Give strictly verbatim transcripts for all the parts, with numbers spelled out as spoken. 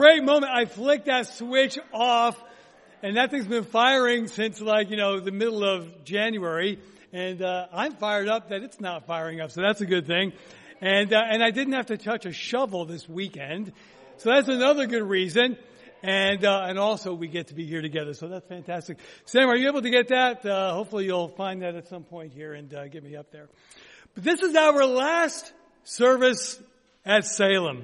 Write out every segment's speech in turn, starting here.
Great moment. I flicked that switch off, and that thing's been firing since, like, you know, the middle of January. And uh, I'm fired up that it's not firing up, so that's a good thing. And uh, and I didn't have to touch a shovel this weekend, so that's another good reason. And uh, and also we get to be here together, so that's fantastic. Sam, are you able to get that? Uh, hopefully you'll find that at some point here and uh, get me up there. But this is our last service at Salem.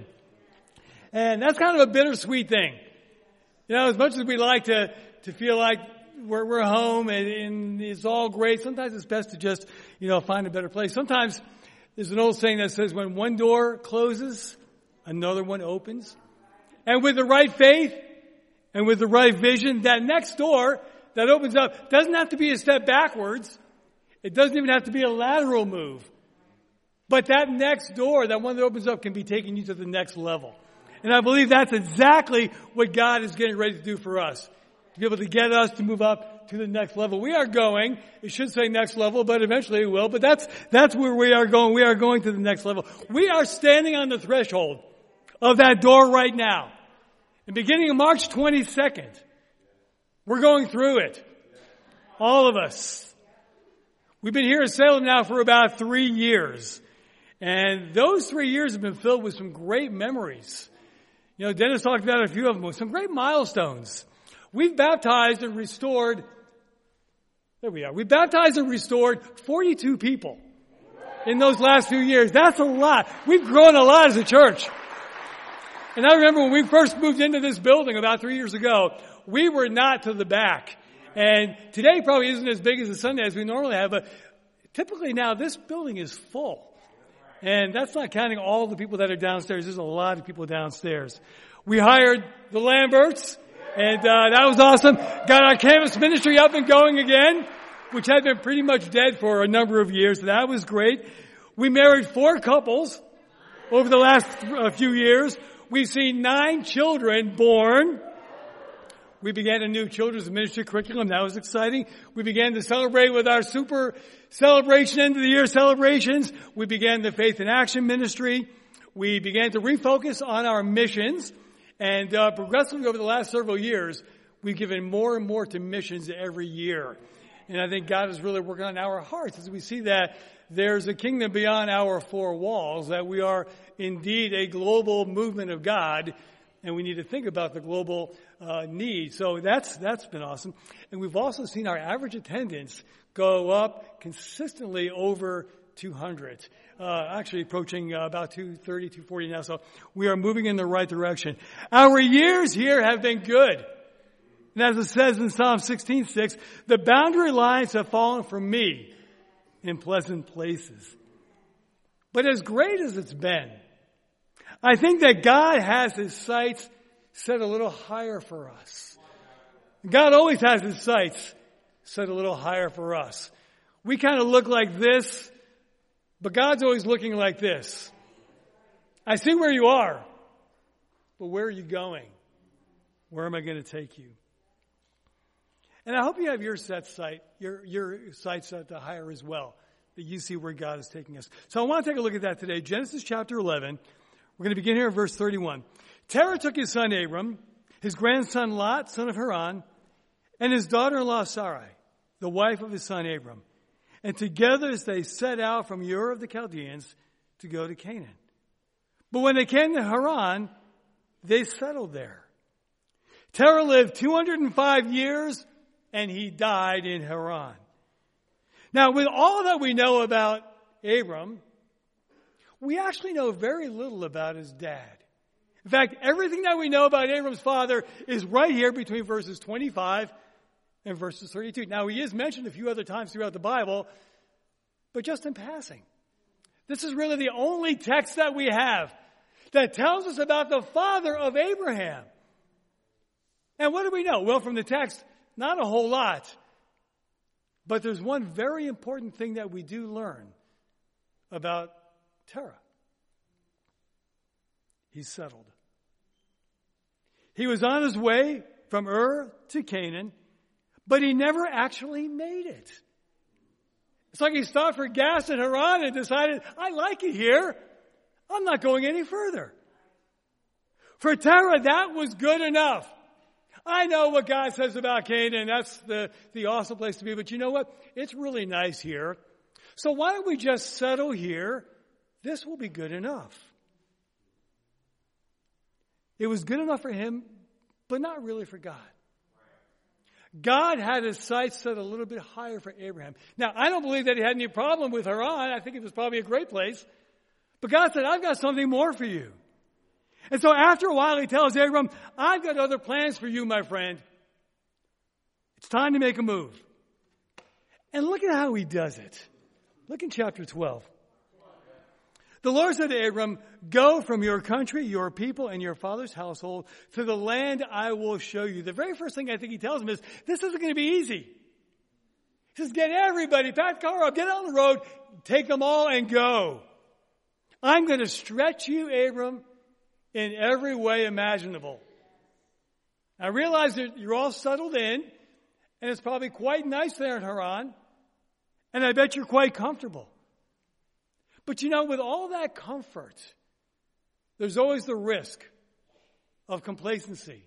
And that's kind of a bittersweet thing. You know, as much as we like to, to feel like we're, we're home and, and it's all great, sometimes it's best to just, you know, find a better place. Sometimes there's an old saying that says when one door closes, another one opens. And with the right faith and with the right vision, that next door that opens up doesn't have to be a step backwards. It doesn't even have to be a lateral move. But that next door, that one that opens up, can be taking you to the next level. And I believe that's exactly what God is getting ready to do for us. To be able to get us to move up to the next level. We are going, it should say next level, but eventually it will. But that's, that's where we are going. We are going to the next level. We are standing on the threshold of that door right now. And beginning of March twenty-second, we're going through it. All of us. We've been here at Salem now for about three years. And those three years have been filled with some great memories. You know, Dennis talked about a few of them, with some great milestones. We've baptized and restored, there we are, we baptized and restored forty-two people in those last few years. That's a lot. We've grown a lot as a church. And I remember when we first moved into this building about three years ago, we were not to the back. And today probably isn't as big as a Sunday as we normally have, but typically now this building is full. And that's not counting all the people that are downstairs. There's a lot of people downstairs. We hired the Lamberts, and uh, that was awesome. Got our campus ministry up and going again, which had been pretty much dead for a number of years. That was great. We married four couples over the last uh, few years. We've seen nine children born. We began a new children's ministry curriculum. That was exciting. We began to celebrate with our super celebration, end of the year celebrations. We began the Faith in Action ministry. We began to refocus on our missions. And uh, progressively over the last several years, we've given more and more to missions every year. And I think God is really working on our hearts as we see that there's a kingdom beyond our four walls, that we are indeed a global movement of God. And we need to think about the global uh, need. So that's that's been awesome. And we've also seen our average attendance go up consistently over two hundred. Uh, actually approaching uh, about two thirty, two forty now. So we are moving in the right direction. Our years here have been good. And as it says in Psalm sixteen six, the boundary lines have fallen for me in pleasant places. But as great as it's been, I think that God has his sights set a little higher for us. God always has his sights set a little higher for us. We kind of look like this, but God's always looking like this. I see where you are, but where are you going? Where am I going to take you? And I hope you have your set sight, your, your sight set to higher as well, that you see where God is taking us. So I want to take a look at that today. Genesis chapter eleven. We're going to begin here in verse thirty-one. Terah took his son Abram, his grandson Lot, son of Haran, and his daughter-in-law Sarai, the wife of his son Abram. And together they set out from Ur of the Chaldeans to go to Canaan. But when they came to Haran, they settled there. Terah lived two hundred five years, and he died in Haran. Now, with all that we know about Abram, we actually know very little about his dad. In fact, everything that we know about Abram's father is right here between verses twenty-five and verses thirty-two. Now, he is mentioned a few other times throughout the Bible, but just in passing. This is really the only text that we have that tells us about the father of Abraham. And what do we know? Well, from the text, not a whole lot. But there's one very important thing that we do learn about Terah. He's settled. He was on his way from Ur to Canaan, but he never actually made it. It's like he stopped for gas in Haran and decided, I like it here. I'm not going any further. For Terah, that was good enough. I know what God says about Canaan. That's the, the awesome place to be. But you know what? It's really nice here. So why don't we just settle here? This will be good enough. It was good enough for him, but not really for God. God had his sights set a little bit higher for Abraham. Now, I don't believe that he had any problem with Haran. I think it was probably a great place. But God said, I've got something more for you. And so after a while, he tells Abram, I've got other plans for you, my friend. It's time to make a move. And look at how he does it. Look in chapter twelve. The Lord said to Abram, go from your country, your people, and your father's household to the land I will show you. The very first thing I think he tells him is, this isn't going to be easy. He says, get everybody, pack the car up, get on the road, take them all and go. I'm going to stretch you, Abram, in every way imaginable. I realize that you're all settled in, and it's probably quite nice there in Haran, and I bet you're quite comfortable. But you know, with all that comfort, there's always the risk of complacency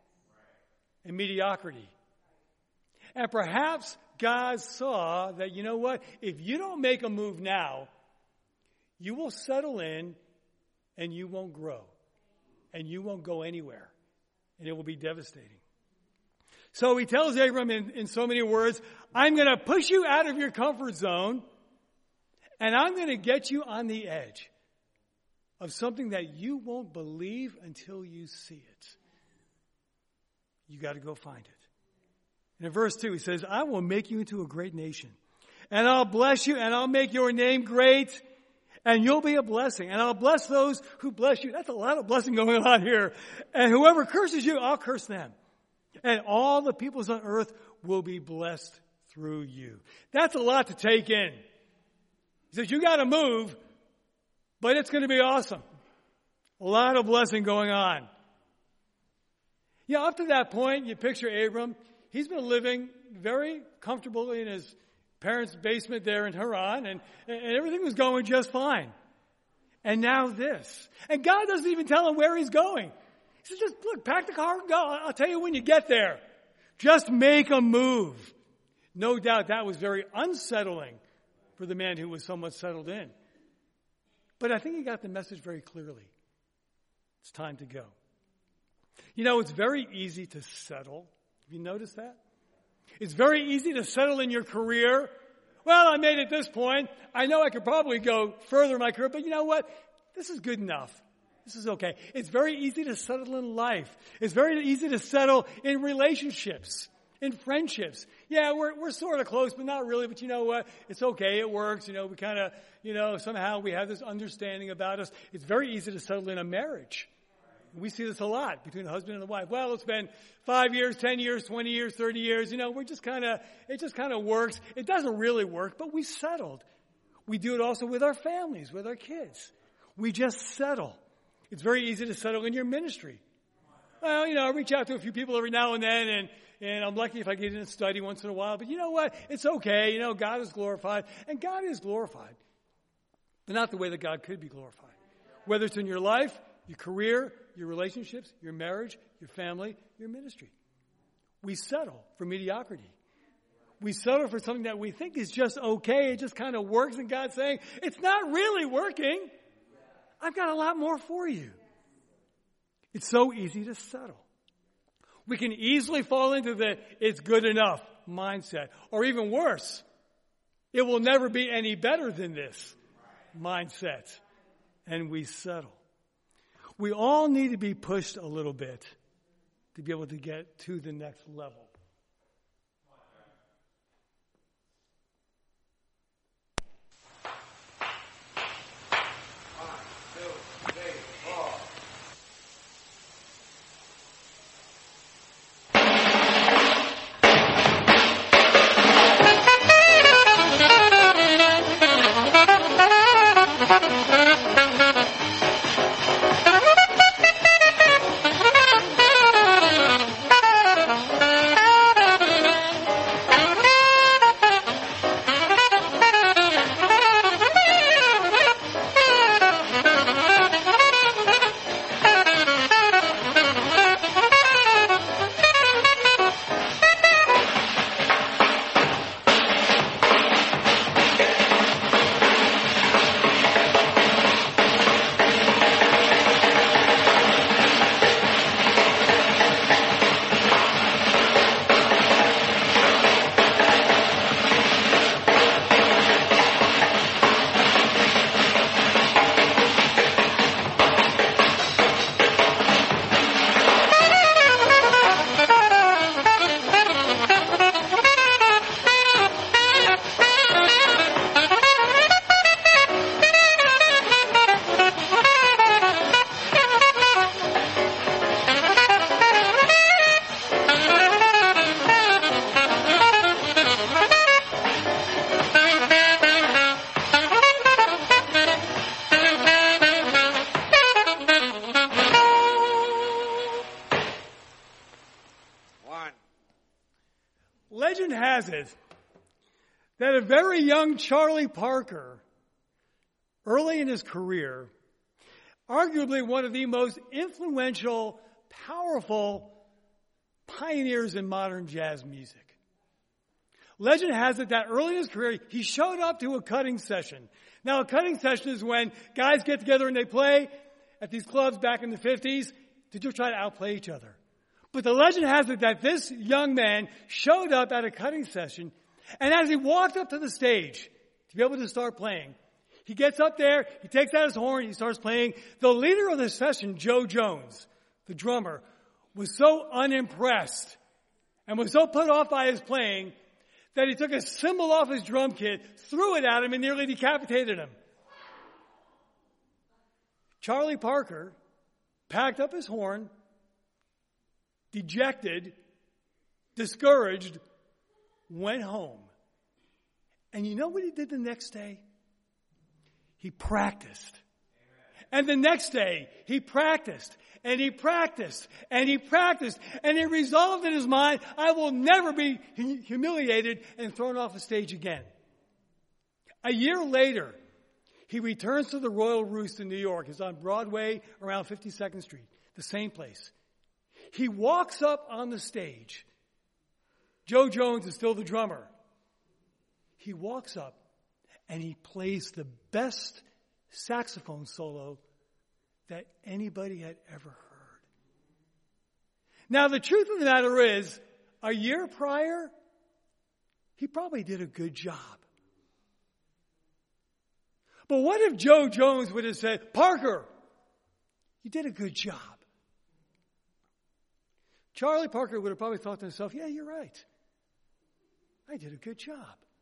and mediocrity. And perhaps God saw that, you know what, if you don't make a move now, you will settle in and you won't grow. And you won't go anywhere. And it will be devastating. So he tells Abram in, in so many words, I'm going to push you out of your comfort zone. And I'm going to get you on the edge of something that you won't believe until you see it. You got to go find it. And in verse two, he says, I will make you into a great nation. And I'll bless you, and I'll make your name great. And you'll be a blessing. And I'll bless those who bless you. That's a lot of blessing going on here. And whoever curses you, I'll curse them. And all the peoples on earth will be blessed through you. That's a lot to take in. He says, you got to move, but it's going to be awesome. A lot of blessing going on. Yeah, up to that point, you picture Abram. He's been living very comfortably in his parents' basement there in Haran, and, and everything was going just fine. And now this. And God doesn't even tell him where he's going. He says, just look, pack the car and go. I'll tell you when you get there. Just make a move. No doubt that was very unsettling for the man who was somewhat settled in. But I think he got the message very clearly. It's time to go. You know, it's very easy to settle. Have you noticed that? It's very easy to settle in your career. Well, I made it this point. I know I could probably go further in my career, but you know what? This is good enough. This is okay. It's very easy to settle in life. It's very easy to settle in relationships, in friendships. Yeah, we're we're sort of close, but not really. But you know what? It's okay. It works. You know, we kind of, you know, somehow we have this understanding about us. It's very easy to settle in a marriage. We see this a lot between the husband and the wife. Well, it's been five years, ten years, twenty years, thirty years. You know, we're just kind of, it just kind of works. It doesn't really work, but we settled. We do it also with our families, with our kids. We just settle. It's very easy to settle in your ministry. Well, you know, I reach out to a few people every now and then, and, and I'm lucky if I get in and study once in a while. But you know what? It's okay. You know, God is glorified, and God is glorified, but not the way that God could be glorified. Whether it's in your life, your career, your relationships, your marriage, your family, your ministry. We settle for mediocrity. We settle for something that we think is just okay. It just kind of works, and God's saying, it's not really working. I've got a lot more for you. It's so easy to settle. We can easily fall into the it's good enough mindset. Or even worse, it will never be any better than this mindset. And we settle. We all need to be pushed a little bit to be able to get to the next level. Thank you. Legend has it that a very young Charlie Parker, early in his career, arguably one of the most influential, powerful pioneers in modern jazz music. Legend has it that early in his career, he showed up to a cutting session. Now, a cutting session is when guys get together and they play at these clubs back in the fifties to just try to outplay each other. But the legend has it that this young man showed up at a cutting session, and as he walked up to the stage to be able to start playing, he gets up there, he takes out his horn, he starts playing. The leader of the session, Joe Jones, the drummer, was so unimpressed and was so put off by his playing that he took a cymbal off his drum kit, threw it at him, and nearly decapitated him. Charlie Parker packed up his horn, dejected, discouraged, went home. And you know what he did the next day? He practiced. And the next day, he practiced, and he practiced, and he practiced, and he resolved in his mind, I will never be humiliated and thrown off the stage again. A year later, he returns to the Royal Roost in New York. It's on Broadway around fifty-second Street, the same place. He walks up on the stage. Joe Jones is still the drummer. He walks up and he plays the best saxophone solo that anybody had ever heard. Now, the truth of the matter is, a year prior, he probably did a good job. But what if Joe Jones would have said, Parker, you did a good job? Charlie Parker would have probably thought to himself, yeah, you're right. I did a good job.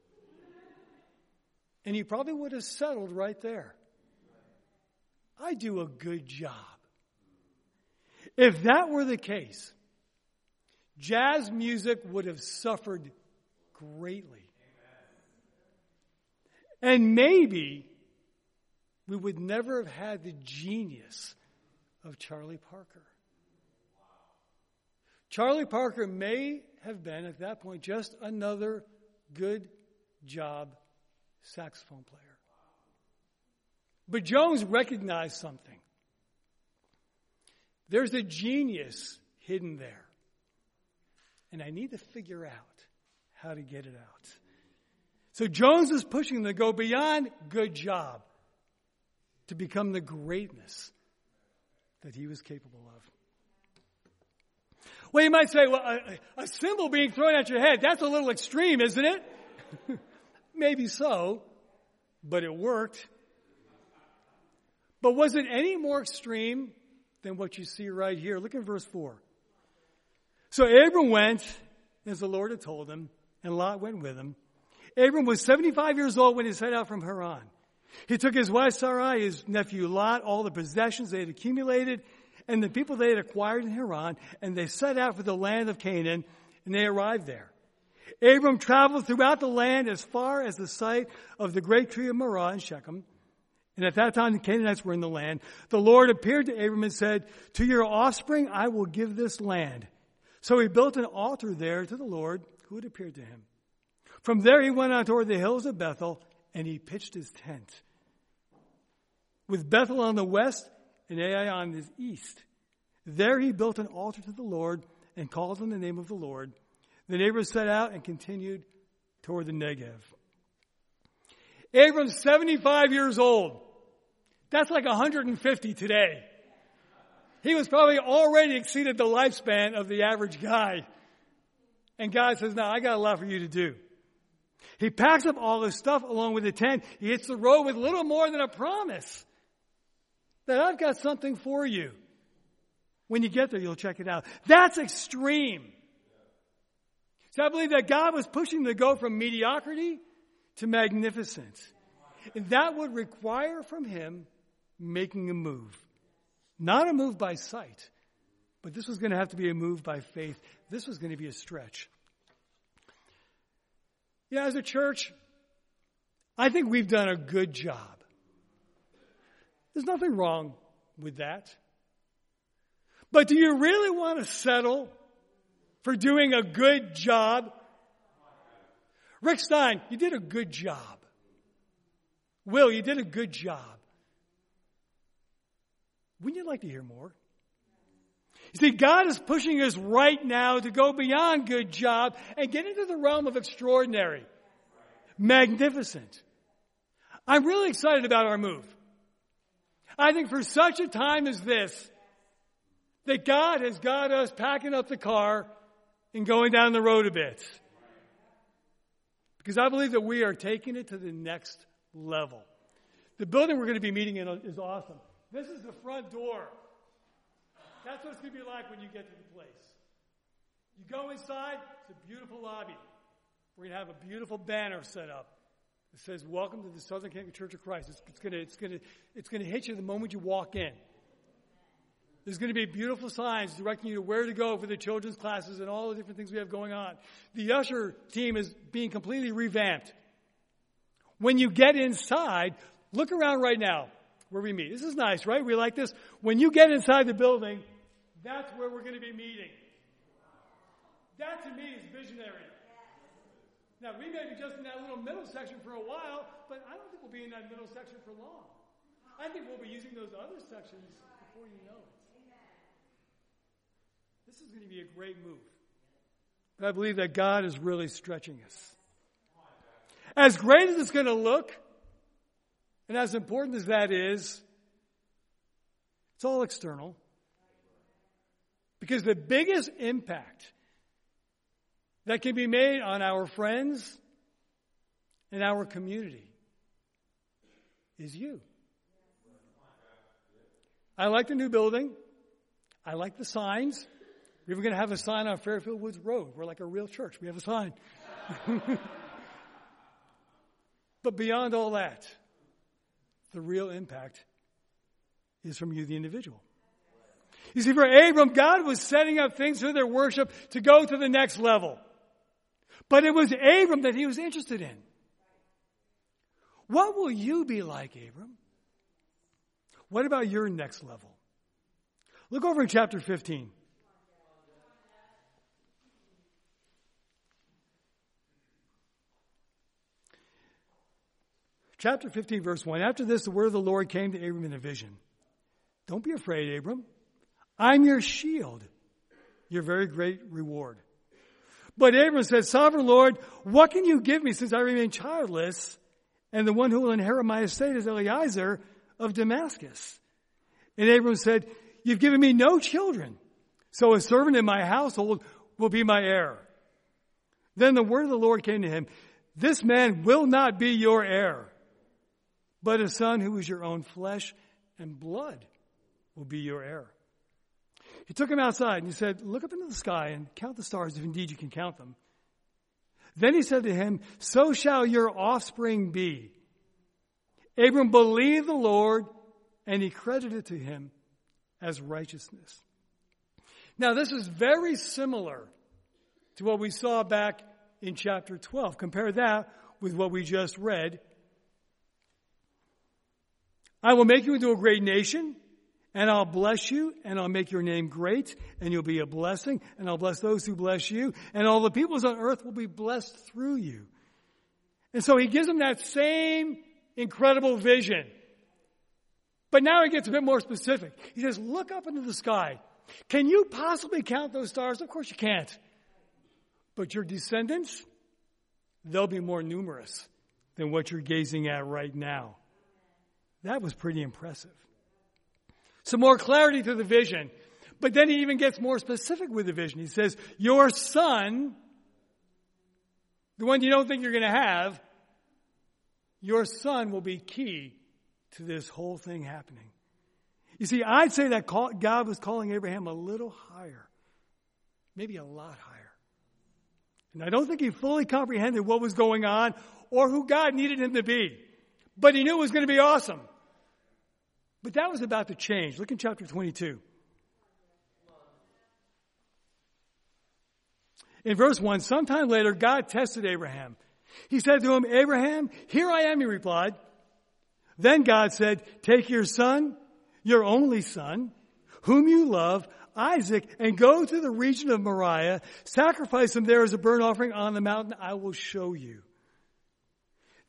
And he probably would have settled right there. I do a good job. If that were the case, jazz music would have suffered greatly. And maybe we would never have had the genius of Charlie Parker. Charlie Parker may have been, at that point, just another good job saxophone player. But Jones recognized something. There's a genius hidden there. And I need to figure out how to get it out. So Jones is pushing to go beyond good job to become the greatness that he was capable of. Well, you might say, well, a, a cymbal being thrown at your head, that's a little extreme, isn't it? Maybe so, but it worked. But was it any more extreme than what you see right here? Look at verse four. So Abram went, as the Lord had told him, and Lot went with him. Abram was seventy-five years old when he set out from Haran. He took his wife Sarai, his nephew Lot, all the possessions they had accumulated, and the people they had acquired in Haran, and they set out for the land of Canaan, and they arrived there. Abram traveled throughout the land as far as the site of the great tree of Morah in Shechem. And at that time, the Canaanites were in the land. The Lord appeared to Abram and said, to your offspring, I will give this land. So he built an altar there to the Lord who had appeared to him. From there, he went on toward the hills of Bethel, and he pitched his tent. With Bethel on the west and Ai on the east. There he built an altar to the Lord and called on the name of the Lord. The neighbors set out and continued toward the Negev. Abram's seventy-five years old. That's like one hundred fifty today. He was probably already exceeded the lifespan of the average guy. And God says, no, I got a lot for you to do. He packs up all his stuff along with the tent. He hits the road with little more than a promise that I've got something for you. When you get there, you'll check it out. That's extreme. So I believe that God was pushing to go from mediocrity to magnificence. And that would require from him making a move. Not a move by sight, but this was going to have to be a move by faith. This was going to be a stretch. Yeah, as a church, I think we've done a good job. There's nothing wrong with that. But do you really want to settle for doing a good job Rick Stein, you did a good job. Will, you did a good job. Wouldn't you like to hear more? You see, God is pushing us right now to go beyond good job and get into the realm of extraordinary, magnificent. I'm really excited about our move. I think for such a time as this, that God has got us packing up the car and going down the road a bit. Because I believe that we are taking it to the next level. The building we're going to be meeting in is awesome. This is the front door. That's what it's going to be like when you get to the place. You go inside, it's a beautiful lobby. We're going to have a beautiful banner set up. It says, "Welcome to the Southern Connecticut Church of Christ." It's, it's going to, it's going to, it's going to hit you the moment you walk in. There's going to be beautiful signs directing you to where to go for the children's classes and all the different things we have going on. The usher team is being completely revamped. When you get inside, look around right now where we meet. This is nice, right? We like this. When you get inside the building, that's where we're going to be meeting. That to me is visionary. Now, we may be just in that little middle section for a while, but I don't think we'll be in that middle section for long. I think we'll be using those other sections before you know it. This is going to be a great move. But I believe that God is really stretching us. As great as it's going to look, and as important as that is, it's all external. Because the biggest impact that can be made on our friends and our community is you. I like the new building. I like the signs. We're going to have a sign on Fairfield Woods Road. We're like a real church. We have a sign. But beyond all that, the real impact is from you, the individual. You see, for Abram, God was setting up things for their worship to go to the next level. But it was Abram that he was interested in. What will you be like, Abram? What about your next level? Look over in chapter fifteen. Chapter fifteen, verse one. After this, the word of the Lord came to Abram in a vision. Don't be afraid, Abram. I'm your shield, your very great reward. But Abram said, Sovereign Lord, what can you give me since I remain childless? And the one who will inherit my estate is Eliezer of Damascus. And Abram said, you've given me no children, so a servant in my household will be my heir. Then the word of the Lord came to him, this man will not be your heir, but a son who is your own flesh and blood will be your heir. He took him outside and he said, look up into the sky and count the stars if indeed you can count them. Then he said to him, so shall your offspring be. Abram believed the Lord and he credited to him as righteousness. Now this is very similar to what we saw back in chapter twelve. Compare that with what we just read. I will make you into a great nation, and I'll bless you, and I'll make your name great, and you'll be a blessing, and I'll bless those who bless you, and all the peoples on earth will be blessed through you. And so he gives them that same incredible vision. But now he gets a bit more specific. He says, look up into the sky. Can you possibly count those stars? Of course you can't. But your descendants, they'll be more numerous than what you're gazing at right now. That was pretty impressive. Some more clarity to the vision. But then he even gets more specific with the vision. He says, your son, the one you don't think you're going to have, your son will be key to this whole thing happening. You see, I'd say that God was calling Abraham a little higher, maybe a lot higher. And I don't think he fully comprehended what was going on or who God needed him to be. But he knew it was going to be awesome. But that was about to change. Look in chapter twenty-two. In verse one, sometime later, God tested Abraham. He said to him, Abraham, here I am, he replied. Then God said, take your son, your only son, whom you love, Isaac, and go to the region of Moriah, sacrifice him there as a burnt offering on the mountain I will show you.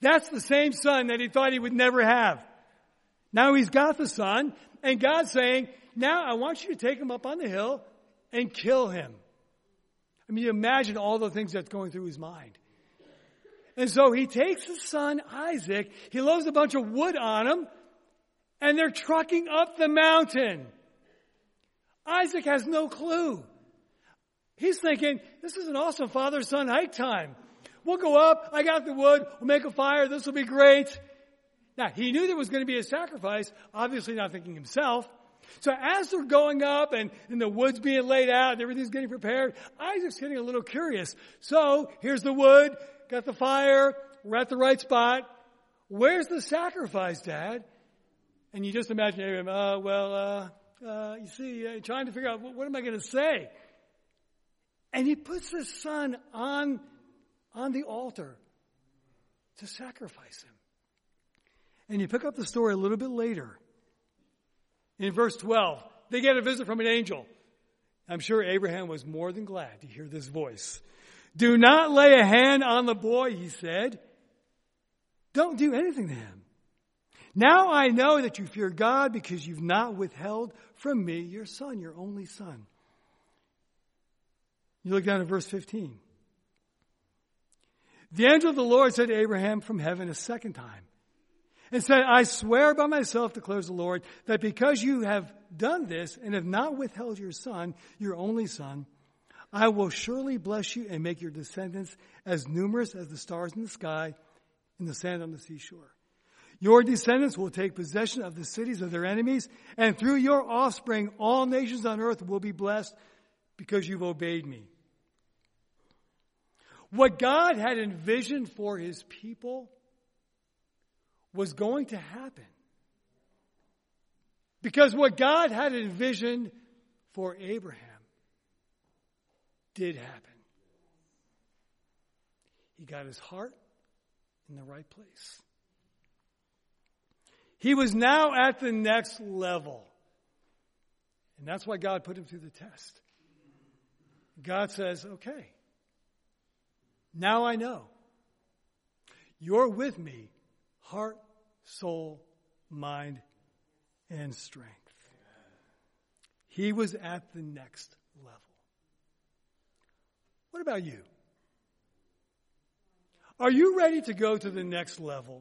That's the same son that he thought he would never have. Now he's got the son, and God's saying, now I want you to take him up on the hill and kill him. I mean, you imagine all the things that's going through his mind. And so he takes his son Isaac, he loads a bunch of wood on him, and they're trucking up the mountain. Isaac has no clue. He's thinking, this is an awesome father-son hike time. We'll go up, I got the wood, we'll make a fire, this will be great. Now, he knew there was going to be a sacrifice, obviously not thinking himself. So as they're going up and, and the wood's being laid out and everything's getting prepared, Isaac's getting a little curious. So here's the wood, got the fire, we're at the right spot. Where's the sacrifice, Dad? And you just imagine him, uh, well, uh, uh, you see, uh, trying to figure out, what, what am I going to say? And he puts his son on, on the altar to sacrifice him. And you pick up the story a little bit later. In verse twelve, they get a visit from an angel. I'm sure Abraham was more than glad to hear this voice. Do not lay a hand on the boy, he said. Don't do anything to him. Now I know that you fear God because you've not withheld from me your son, your only son. You look down at verse fifteen. The angel of the Lord said to Abraham from heaven a second time, and said, I swear by myself, declares the Lord, that because you have done this and have not withheld your son, your only son, I will surely bless you and make your descendants as numerous as the stars in the sky and the sand on the seashore. Your descendants will take possession of the cities of their enemies, and through your offspring, all nations on earth will be blessed because you've obeyed me. What God had envisioned for his people was going to happen. Because what God had envisioned for Abraham did happen. He got his heart in the right place. He was now at the next level. And that's why God put him through the test. God says, okay, now I know. You're with me, heart, soul, mind, and strength. He was at the next level. What about you? Are you ready to go to the next level?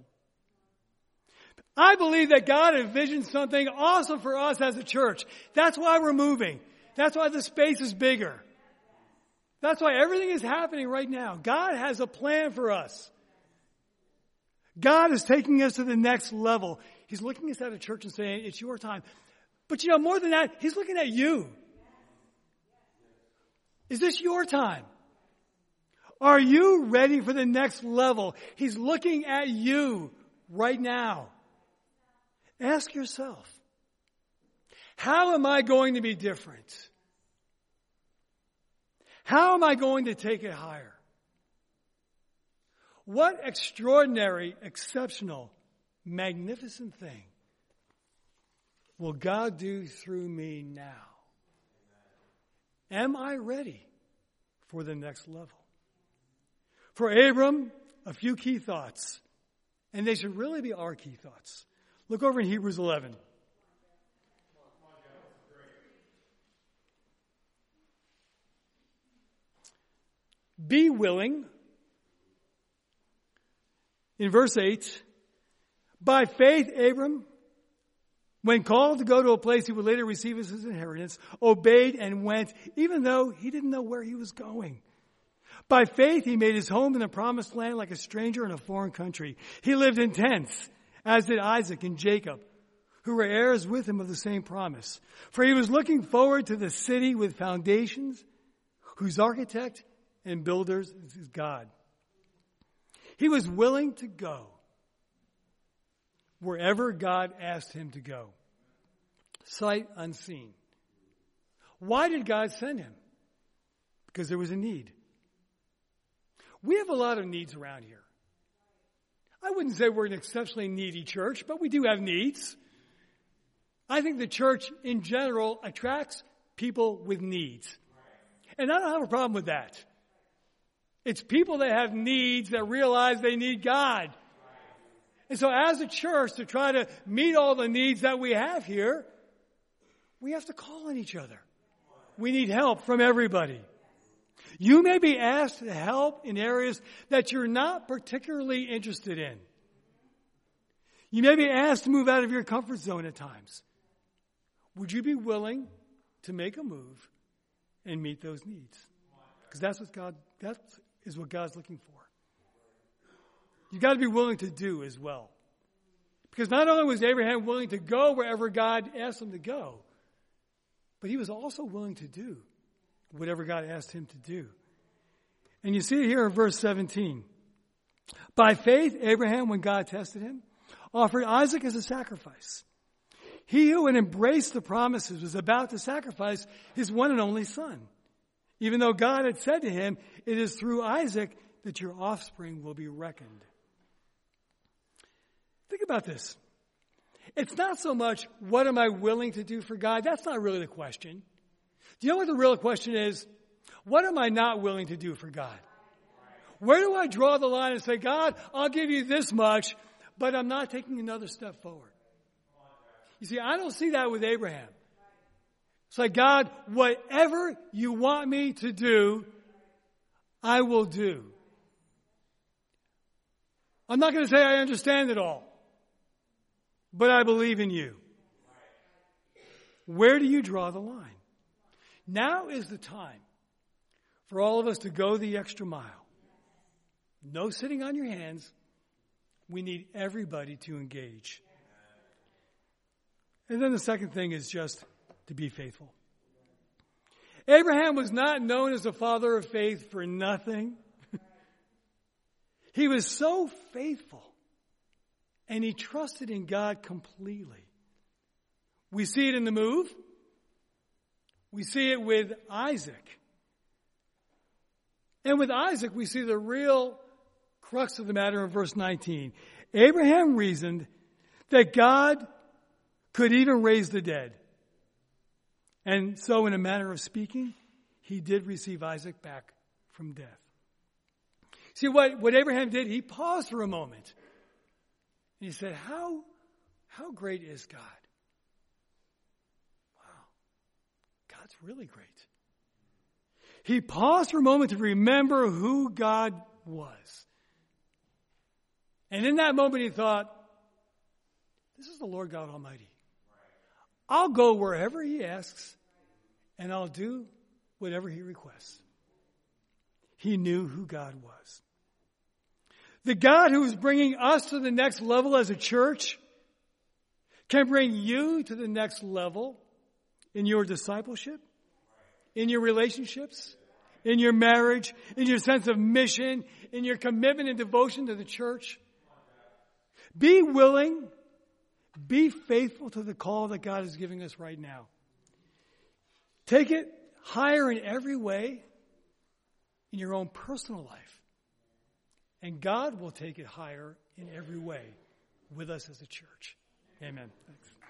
I believe that God envisioned something awesome for us as a church. That's why we're moving. That's why the space is bigger. That's why everything is happening right now. God has a plan for us. God is taking us to the next level. He's looking us at a church and saying, it's your time. But you know, more than that, he's looking at you. Is this your time? Are you ready for the next level? He's looking at you right now. Ask yourself, how am I going to be different? How am I going to take it higher? What extraordinary, exceptional, magnificent thing will God do through me now? Am I ready for the next level? For Abram, a few key thoughts, and they should really be our key thoughts. Look over in Hebrews eleven. Be willing. In verse eight, by faith, Abram, when called to go to a place he would later receive as his inheritance, obeyed and went, even though he didn't know where he was going. By faith, he made his home in the promised land like a stranger in a foreign country. He lived in tents, as did Isaac and Jacob, who were heirs with him of the same promise. For he was looking forward to the city with foundations, whose architect and builders is God. He was willing to go wherever God asked him to go, sight unseen. Why did God send him? Because there was a need. We have a lot of needs around here. I wouldn't say we're an exceptionally needy church, but we do have needs. I think the church in general attracts people with needs. And I don't have a problem with that. It's people that have needs that realize they need God. And so as a church, to try to meet all the needs that we have here, we have to call on each other. We need help from everybody. You may be asked to help in areas that you're not particularly interested in. You may be asked to move out of your comfort zone at times. Would you be willing to make a move and meet those needs? Because that's what God, that is what God's looking for. You've got to be willing to do as well. Because not only was Abraham willing to go wherever God asked him to go, but he was also willing to do whatever God asked him to do. And you see it here in verse seventeen. By faith, Abraham, when God tested him, offered Isaac as a sacrifice. He who had embraced the promises was about to sacrifice his one and only son, even though God had said to him, it is through Isaac that your offspring will be reckoned. Think about this. It's not so much, what am I willing to do for God? That's not really the question. Do you know what the real question is? What am I not willing to do for God? Where do I draw the line and say, God, I'll give you this much, but I'm not taking another step forward? You see, I don't see that with Abraham. It's like, God, whatever you want me to do, I will do. I'm not going to say I understand it all, but I believe in you. Where do you draw the line? Now is the time for all of us to go the extra mile. No sitting on your hands. We need everybody to engage. And then the second thing is just to be faithful. Abraham was not known as the father of faith for nothing. He was so faithful, and he trusted in God completely. We see it in the move. We see it with Isaac. And with Isaac, we see the real crux of the matter in verse nineteen. Abraham reasoned that God could even raise the dead. And so, in a manner of speaking, he did receive Isaac back from death. See, what, what Abraham did, he paused for a moment. And he said, how, how great is God? Wow, God's really great. He paused for a moment to remember who God was. And in that moment he thought, this is the Lord God Almighty. I'll go wherever he asks, and I'll do whatever he requests. He knew who God was. The God who is bringing us to the next level as a church can bring you to the next level in your discipleship, in your relationships, in your marriage, in your sense of mission, in your commitment and devotion to the church. Be willing, be faithful to the call that God is giving us right now. Take it higher in every way in your own personal life. And God will take it higher in every way with us as a church. Amen. Thanks.